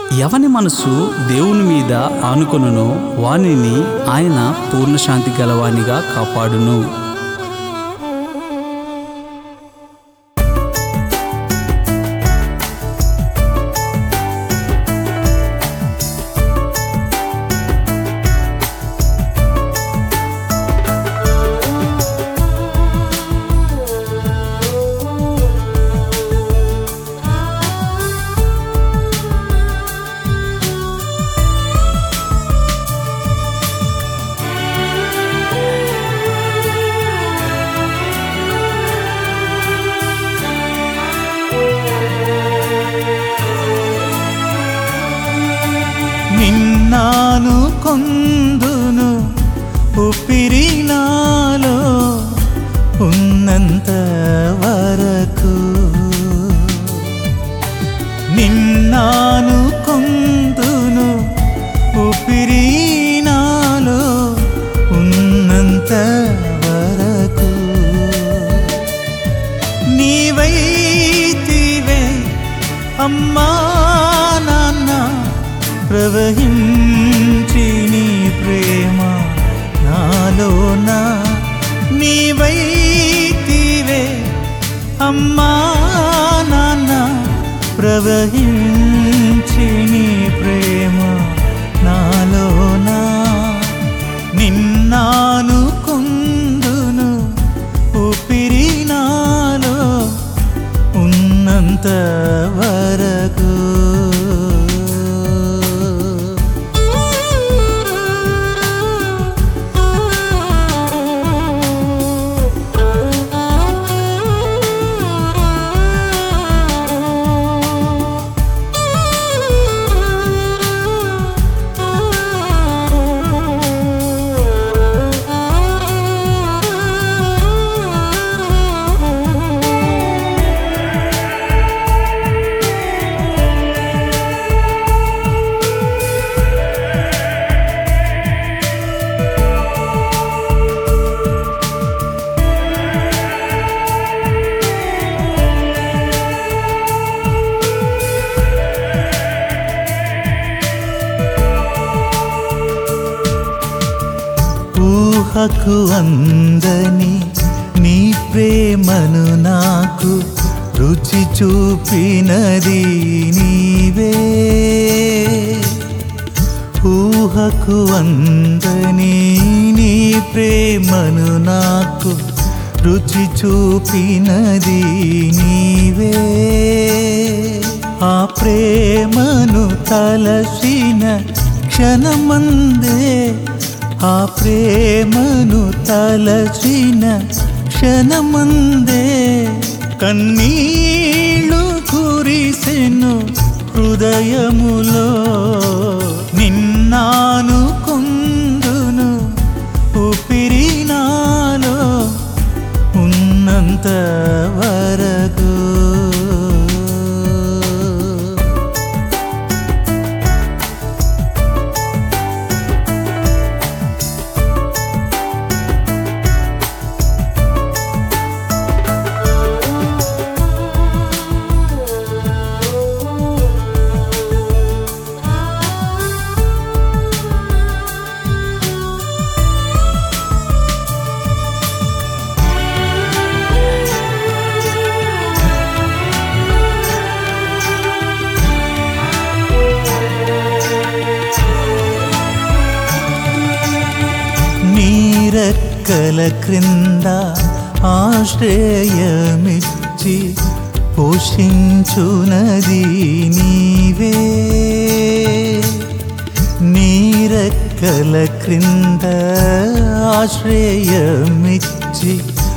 ఎవని మనసు దేవుని మీద ఆనుకొనునో వానిని ఆయన పూర్ణశాంతి గలవానిగా కాపాడును. నిన్నాను కొందును ఊపిరి నాలో ఉన్నంత వరకు, నిన్నాను కొందును ఊపిరి నాలో ఉన్నంత వరకు, నీవైతివే అమ్మా నాన్న ప్రవహించి నీ ప్రేమ నాలోన, నీవైతివే అమ్మా నాన్న ప్రవహించి నీ ప్రేమ నాలోన, నిన్నాను కొందును ఊపిరి నాలో ఉన్నంత వరకు. ఊహకు అందని నీ ప్రేమను నాకు రుచి చూపినది నీవే, ఊహకు అందని నీ ప్రేమను నాకు రుచి చూపినది నీవే, ఆ ప్రేమను తలసిన క్షణమందే, ఆ ప్రేమను తలచిన క్షణమందే కన్నీళ్ళు కురిసెను హృదయములో, నిన్నాను కొందును ఊపిరి నాలో ఉన్నంత వరకు. రెక్కల క్రింద ఆశ్రయమిచ్చి పోషించునది నీవే, నీ రెక్కల క్రింద ఆశ్రయమిచ్చి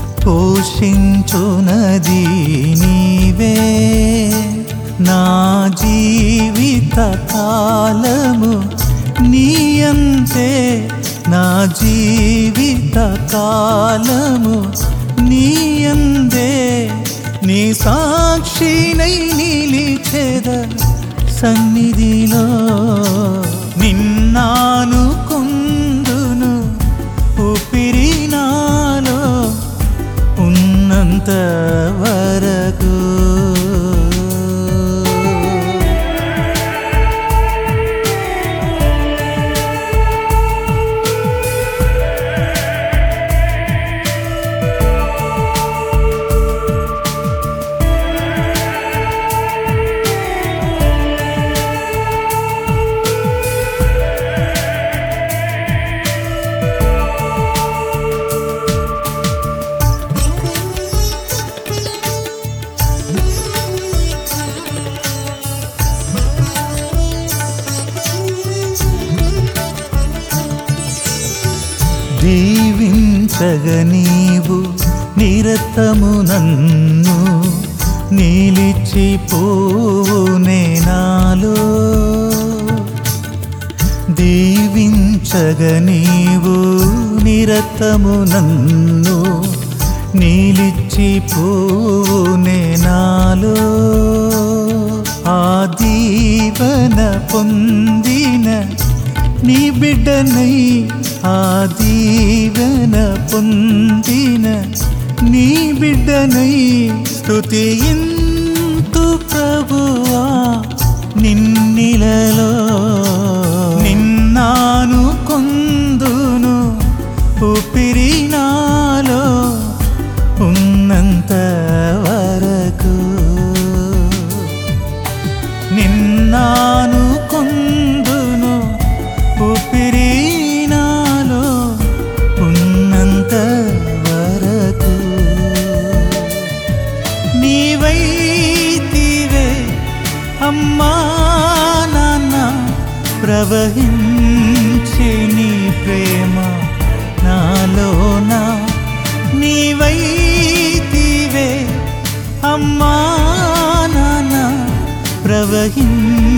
పోషించునది నీవే, నా జీవిత కాలము నీయంతే, నా జీవిత కాలము నీయందే, నీ సాక్షినై నిలిచెద సన్నిధిలో, నిన్నాను కొందును ఊపిరి నాలో ఉన్నంత వరకు. దీవించగ నీవు నిరతము నన్ను నిలిచిపోవునే నాలో దీవించగ నీవు నిరతము నన్ను నిలిచిపోవునే నాలో ఆ దీవెన పొందిన నీ బిడ్డనై ఆ దీవెన పొందిన నీ బిడ్డనై స్తుతింతు ప్రభువా నిన్నిలలో నిన్నాను కొందును ఊపిరి నాలో ఉన్నంత వరకు నిన్నాను కొందును ఊపిరి నాలో ఉన్నంత వరకు నీవైతివే అమ్మా నాన్న ప్రవహించే నీ ప్రేమ నాలోన నీవైతివే అమ్మా నాన్న ప్రవహించే